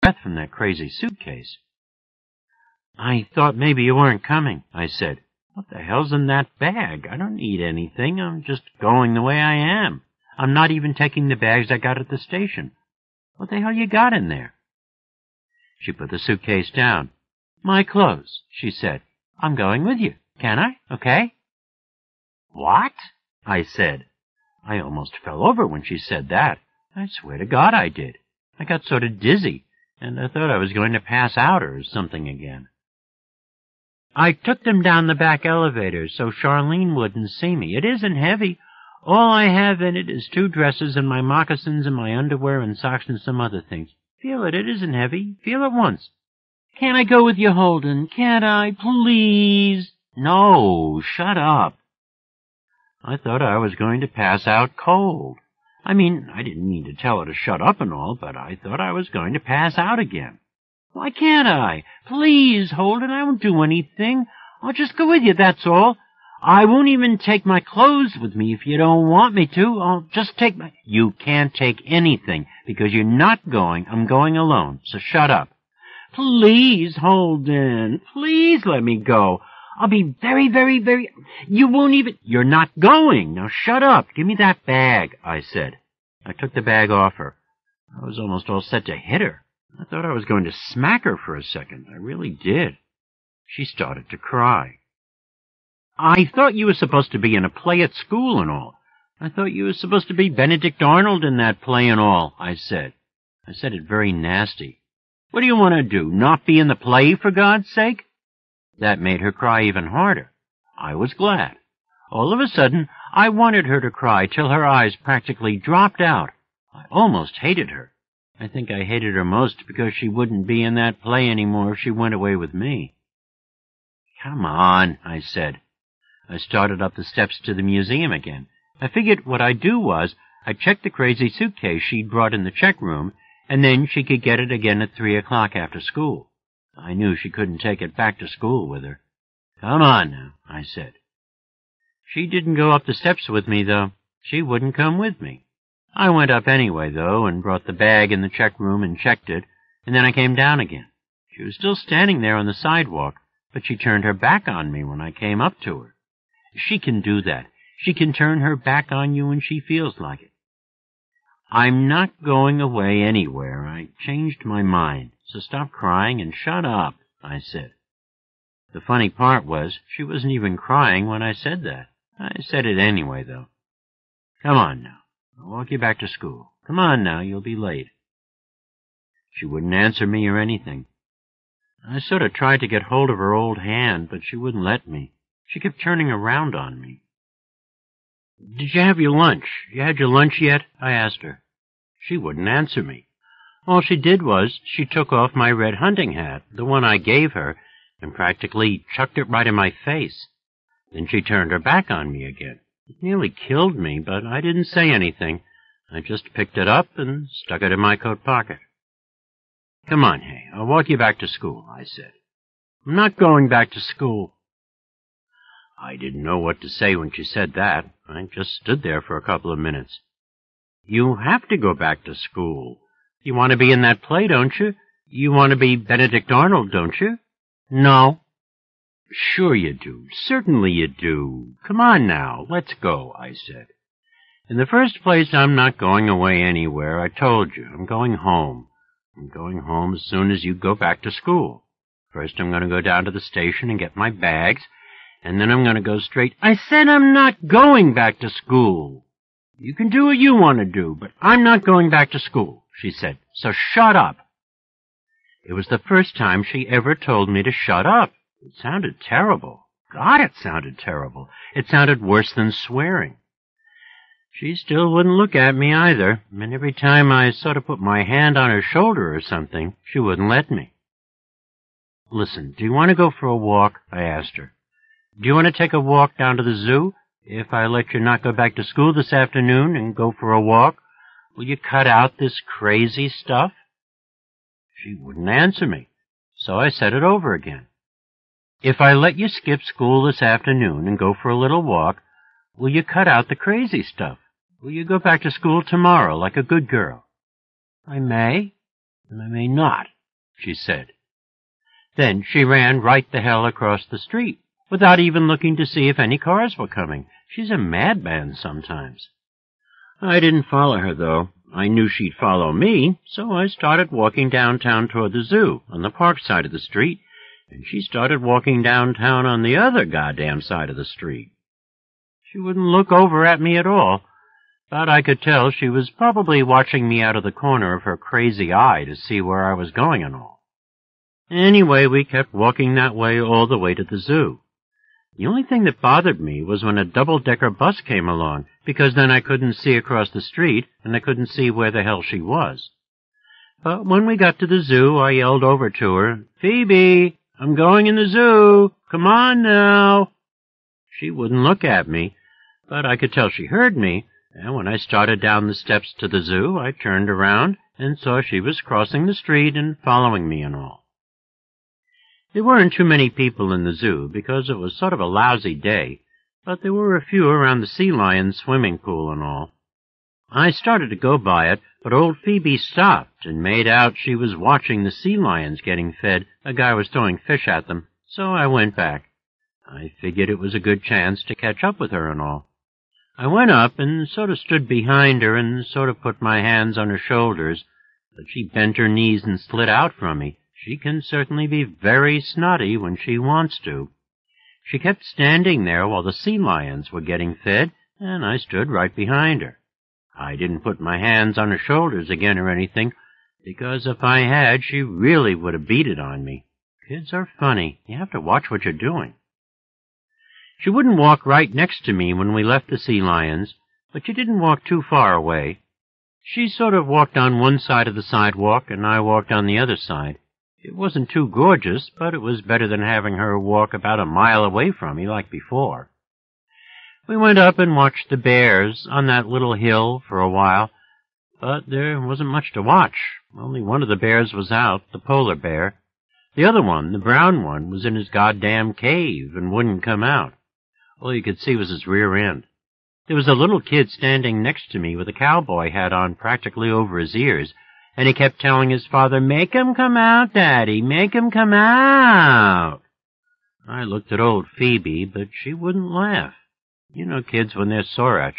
breath from that crazy suitcase. "I thought maybe you weren't coming," I said. "What the hell's in that bag? I don't need anything. I'm just going the way I am. I'm not even taking the bags I got at the station. What the hell you got in there?" She put the suitcase down. "My clothes," she said. "I'm going with you. Can I? Okay?" "What?" I said. I almost fell over when she said that. I swear to God I did. I got sort of dizzy, and I thought I was going to pass out or something again. "I took them down the back elevator so Charlene wouldn't see me. It isn't heavy. All I have in it is 2 dresses and my moccasins and my underwear and socks and some other things. Feel it. It isn't heavy. Feel it once." "Can't I go with you, Holden? Can't I? Please." "No, shut up." I thought I was going to pass out cold. I mean, I didn't mean to tell her to shut up and all, but I thought I was going to pass out again. "Why can't I? Please, Holden, I won't do anything. I'll just go with you, that's all. I won't even take my clothes with me if you don't want me to. I'll just take my—" "You can't take anything, because you're not going. I'm going alone, so shut up." "Please, Holden, please let me go. I'll be very, very, very— You won't even— You're not going. Now shut up. Give me that bag," I said. I took the bag off her. I was almost all set to hit her. I thought I was going to smack her for a second. I really did. She started to cry. "I thought you were supposed to be in a play at school and all. I thought you were supposed to be Benedict Arnold in that play and all," I said. I said it very nasty. "What do you want to do, not be in the play, for God's sake?" That made her cry even harder. I was glad. All of a sudden, I wanted her to cry till her eyes practically dropped out. I almost hated her. I think I hated her most because she wouldn't be in that play anymore if she went away with me. "Come on," I said. I started up the steps to the museum again. I figured what I'd do was I'd check the crazy suitcase she'd brought in the check room, and then she could get it again at 3 o'clock after school. I knew she couldn't take it back to school with her. "Come on now," I said. She didn't go up the steps with me, though. She wouldn't come with me. I went up anyway, though, and brought the bag in the check room and checked it, and then I came down again. She was still standing there on the sidewalk, but she turned her back on me when I came up to her. She can do that. She can turn her back on you when she feels like it. "I'm not going away anywhere. I changed my mind, so stop crying and shut up," I said. The funny part was she wasn't even crying when I said that. I said it anyway, though. "Come on now. I'll walk you back to school. Come on now, you'll be late." She wouldn't answer me or anything. I sort of tried to get hold of her old hand, but she wouldn't let me. She kept turning around on me. "Did you have your lunch? You had your lunch yet?" I asked her. She wouldn't answer me. All she did was she took off my red hunting hat, the one I gave her, and practically chucked it right in my face. Then she turned her back on me again. It nearly killed me, but I didn't say anything. I just picked it up and stuck it in my coat pocket. "Come on, hey, I'll walk you back to school," I said. "I'm not going back to school." I didn't know what to say when she said that. I just stood there for a couple of minutes. "You have to go back to school. You want to be in that play, don't you? You want to be Benedict Arnold, don't you?" "No." "Sure you do. Certainly you do. Come on now, let's go," I said. "In the first place, I'm not going away anywhere. I told you. I'm going home. I'm going home as soon as you go back to school. First, I'm going to go down to the station and get my bags, and then I'm going to go straight—" "I said I'm not going back to school. You can do what you want to do, but I'm not going back to school," she said. "So shut up." It was the first time she ever told me to shut up. It sounded terrible. God, it sounded terrible. It sounded worse than swearing. She still wouldn't look at me either, and every time I sort of put my hand on her shoulder or something, she wouldn't let me. "Listen, do you want to go for a walk?" I asked her. "Do you want to take a walk down to the zoo? If I let you not go back to school this afternoon and go for a walk, will you cut out this crazy stuff?" She wouldn't answer me, so I said it over again. "If I let you skip school this afternoon and go for a little walk, will you cut out the crazy stuff? Will you go back to school tomorrow like a good girl?" "I may." and I may not," she said. Then she ran right the hell across the street, without even looking to see if any cars were coming. She's a madman sometimes. I didn't follow her, though. I knew she'd follow me, so I started walking downtown toward the zoo on the park side of the street, and she started walking downtown on the other goddamn side of the street. She wouldn't look over at me at all, but I could tell she was probably watching me out of the corner of her crazy eye to see where I was going and all. Anyway, we kept walking that way all the way to the zoo. The only thing that bothered me was when a double-decker bus came along, because then I couldn't see across the street, and I couldn't see where the hell she was. But when we got to the zoo, I yelled over to her, "Phoebe, I'm going in the zoo. Come on now." She wouldn't look at me, but I could tell she heard me, and when I started down the steps to the zoo, I turned around and saw she was crossing the street and following me and all. There weren't too many people in the zoo because it was sort of a lousy day, but there were a few around the sea lion swimming pool and all. I started to go by it, but old Phoebe stopped and made out she was watching the sea lions getting fed. A guy was throwing fish at them, so I went back. I figured it was a good chance to catch up with her and all. I went up and sort of stood behind her and sort of put my hands on her shoulders, but she bent her knees and slid out from me. She can certainly be very snotty when she wants to. She kept standing there while the sea lions were getting fed, and I stood right behind her. I didn't put my hands on her shoulders again or anything, because if I had, she really would have beat it on me. Kids are funny. You have to watch what you're doing. She wouldn't walk right next to me when we left the sea lions, but she didn't walk too far away. She sort of walked on one side of the sidewalk, and I walked on the other side. It wasn't too gorgeous, but it was better than having her walk about a mile away from me like before. We went up and watched the bears on that little hill for a while, but there wasn't much to watch. Only one of the bears was out, the polar bear. The other one, the brown one, was in his goddamn cave and wouldn't come out. All you could see was his rear end. There was a little kid standing next to me with a cowboy hat on practically over his ears, and he kept telling his father, "Make him come out, Daddy, make him come out." I looked at old Phoebe, but she wouldn't laugh. You know kids when they're sore at